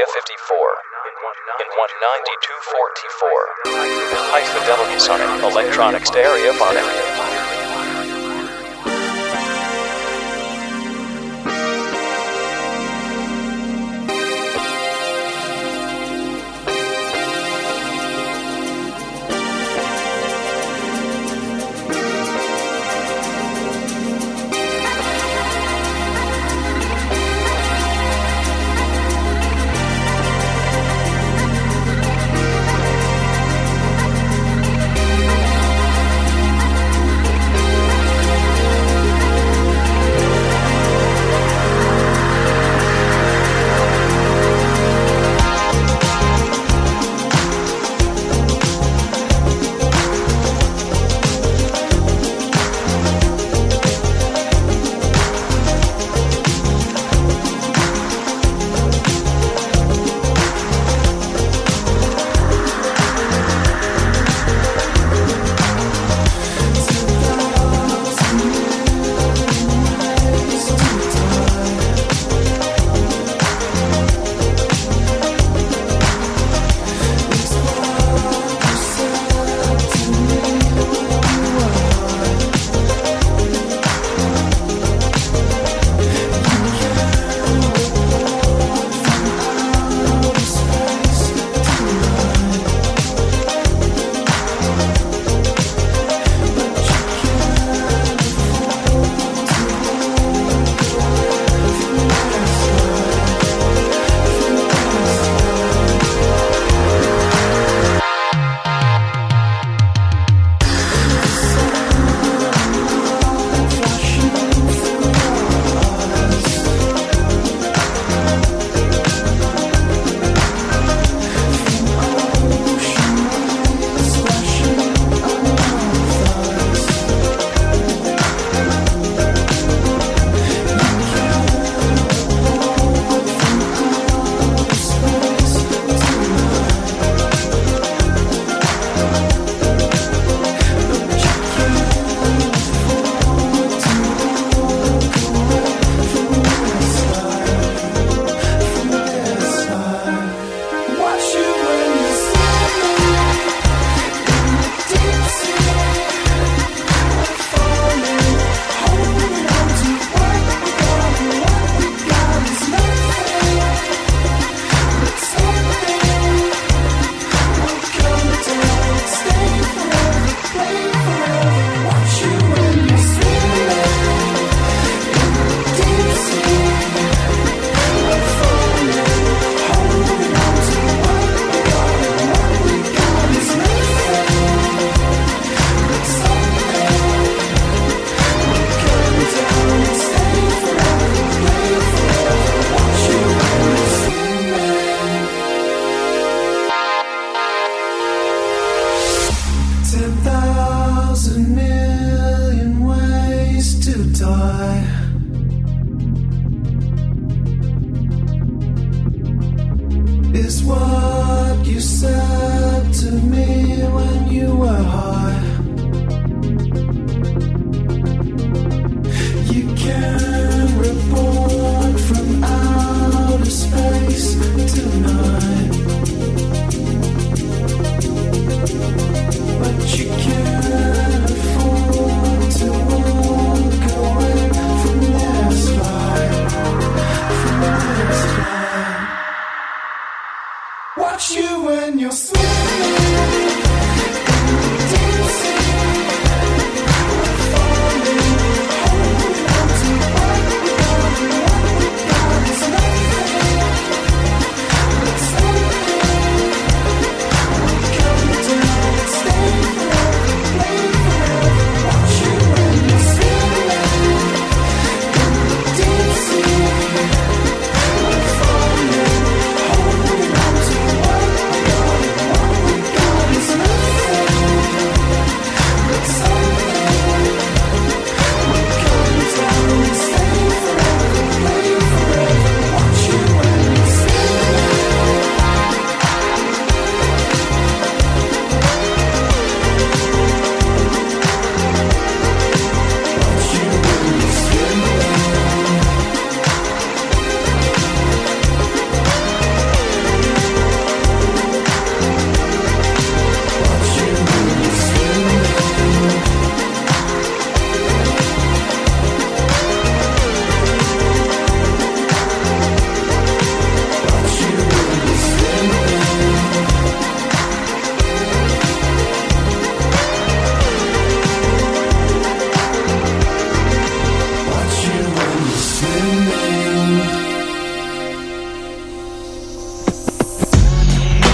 Area 54. In 19244. High fidelity sonic electronic stereophonic. Is what you said to me when you were high. You can report from outer space tonight, but you can't afford to walk away from this light, from this light. Watch you when you're swimming.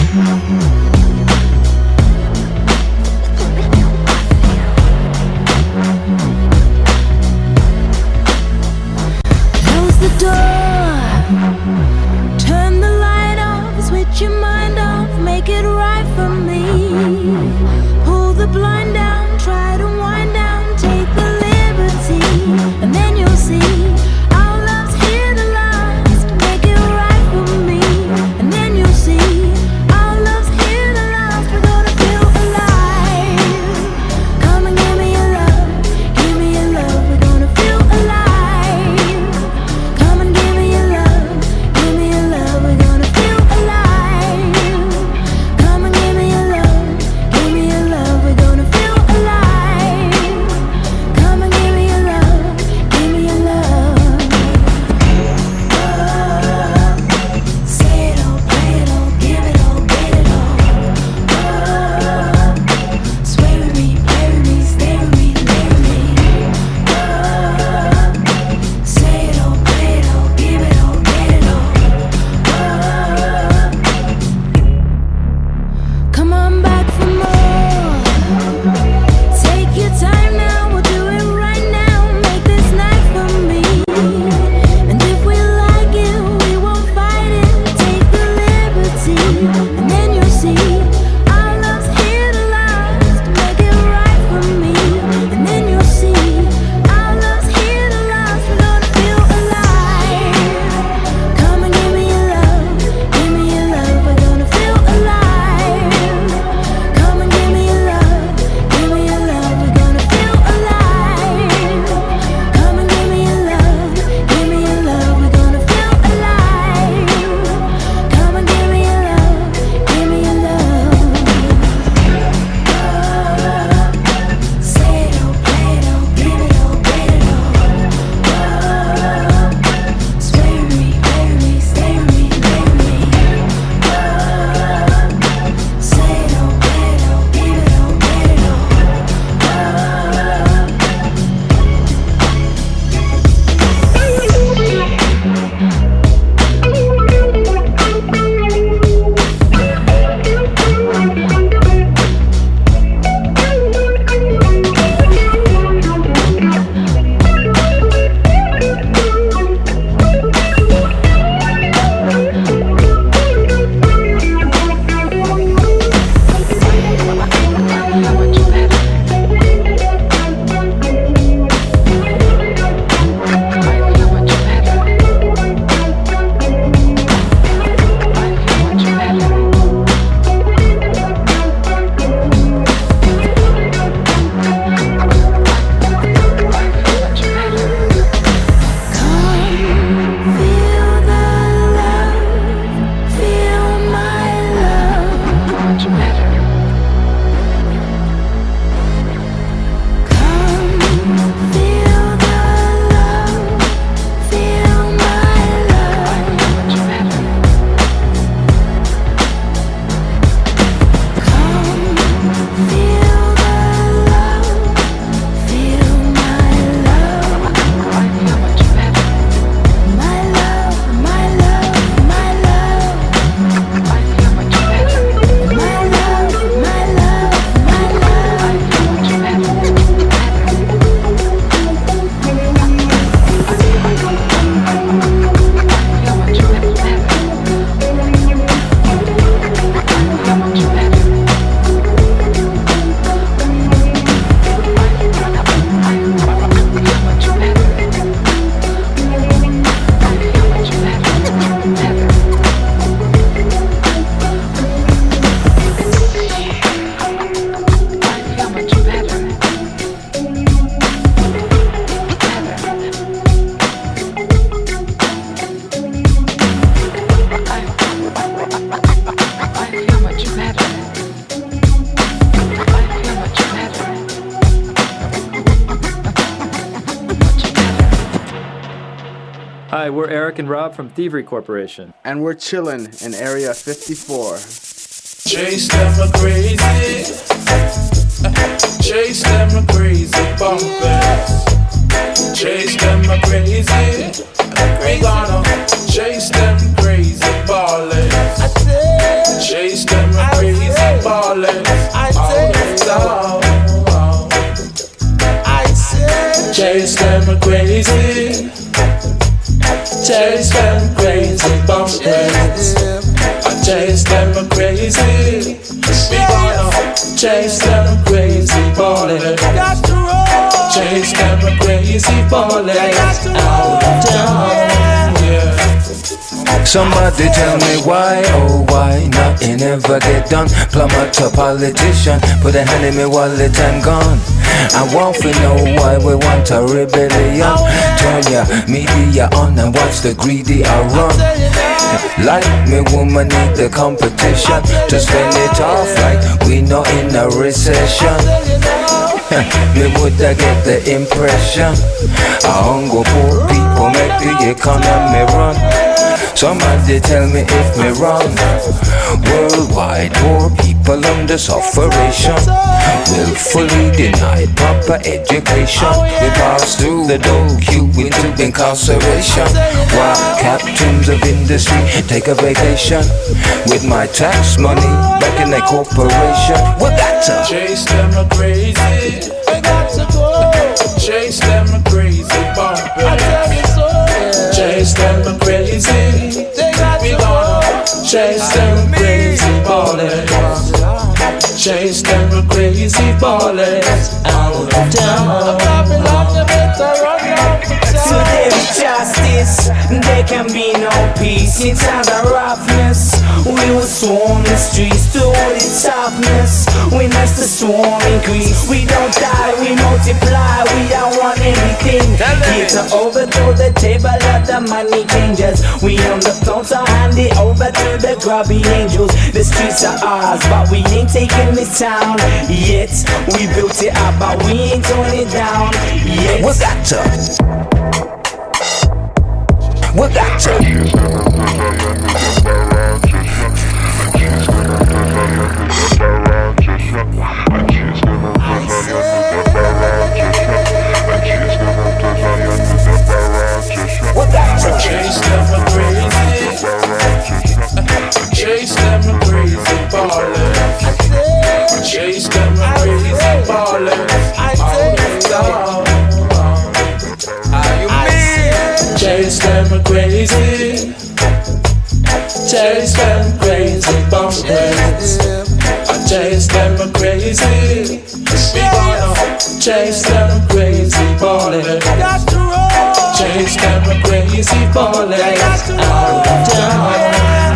Hi, we're Eric and Rob from Thievery Corporation. And we're chilling in Area 54. Chase them crazy. Chase them crazy bumpers. Chase them crazy. We gonna chase them crazy ballers. Chase them crazy ballers out of town. Yeah. Somebody tell me why, oh why nothing ever get done. Plumber to politician, put a hand in me wallet and gone. I want to know why we want a rebellion. Turn your media on and watch the greedy I run. Like me woman need the competition to spend it off like we not in a recession. Me woulda get the impression a hunger poor people make the economy run. Somebody tell me if me wrong. Worldwide poor people under sufferation will fully deny proper education. We pass through the door queue into incarceration while captains of industry take a vacation with my tax money back in the corporation. We got to chase them a crazy. We got to go. Chase them a crazy barbers. Chase them a crazy. We gonna chase them crazy ballers. Chase them a crazy ballers out of town. To there be justice, there can be no peace. In times of roughness, we will swarm the streets to all its toughness. We must the swarm increase. We don't die, we multiply. We don't want anything here to overthrow the table of the money changers. We on the throne, so hand it over to the grubby angels. The streets are ours, but we ain't taking this town yet. We built it up, but we ain't torn it down yet. we got to. We got to. Chase them a crazy. Chase them a crazy ballers. Chase them a crazy ballers out of town. Chase them a crazy. Chase them crazy ballers. Chase them a crazy. We gonna chase them crazy ballers. Chase them a crazy ballers out of town.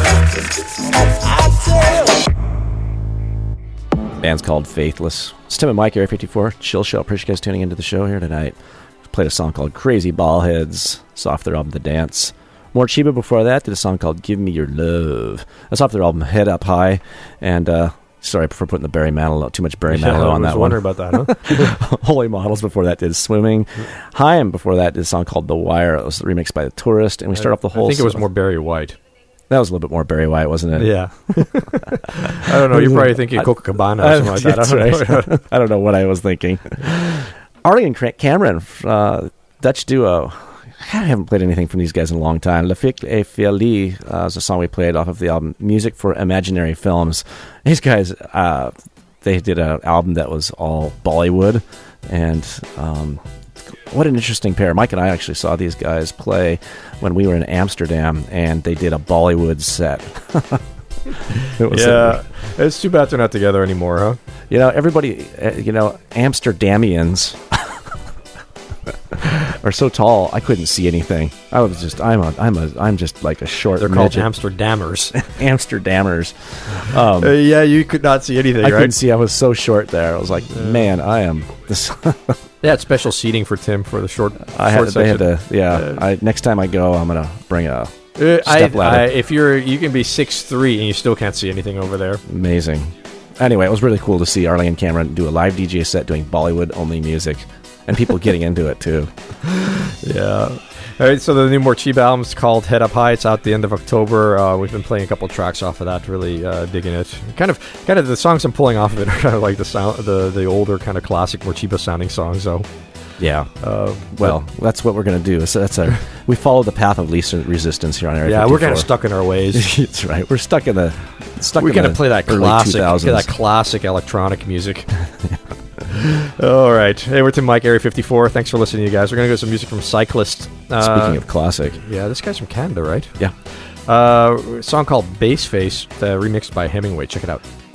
Band's called Faithless. It's Tim and Mike, Area 54. Chill Show. Appreciate you guys tuning into the show here tonight. Played a song called Crazy Ballheads. It's off their album The Dance. More Chiba before that did a song called Give Me Your Love. That's off their album Head Up High. And sorry for putting the Barry Manilow, too much Barry Manilow on that one. I was wondering about that, huh? Holy Models before that did Swimming. Haim before that did a song called The Wire. It was remixed by The Tourist. And we start off the whole... I think it was more Barry White. That was a little bit more Barry White, wasn't it? Yeah. I don't know. You're probably thinking Copacabana or something like that. That's right. I don't know what I was thinking. Arlie and Cameron, Dutch duo. I haven't played anything from these guys in a long time. Le Fic et Fiali is a song we played off of the album Music for Imaginary Films. These guys, they did an album that was all Bollywood, and what an interesting pair. Mike and I actually saw these guys play when we were in Amsterdam, and they did a Bollywood set. It's too bad they're not together anymore, huh? You know, everybody, Amsterdamians are so tall, I couldn't see anything. I was just, I'm just like a short. They're called midget. Amsterdammers. Amsterdammers. Yeah, you could not see anything. I right? couldn't see. I was so short there. I was like, man, I am this. They had special seating for Tim for the short. They had section. to. Yeah. Next time I go, I'm gonna bring a step ladder. If you can be 6'3" and you still can't see anything over there. Amazing. Anyway, it was really cool to see Arlie and Cameron do a live DJ set doing Bollywood-only music, and people getting into it, too. Yeah. All right, so the new Morchiba album's called Head Up High. It's out the end of October. We've been playing a couple tracks off of that, really digging it. Kind of the songs I'm pulling off of it are kind of like the sound, the older kind of classic Morchiba sounding songs, though. Yeah. Well, that's what we're going to do. So we follow the path of least resistance here on Area 54. We're kind of stuck in our ways. That's right. We're stuck in the We're going to play that classic electronic music. All right. Hey, we're Tim Mike, Area 54. Thanks for listening, you guys. We're going to go to some music from Cyclist. Speaking of classic. Yeah, this guy's from Canada, right? Yeah. A song called Bass Face, remixed by Hemingway. Check it out.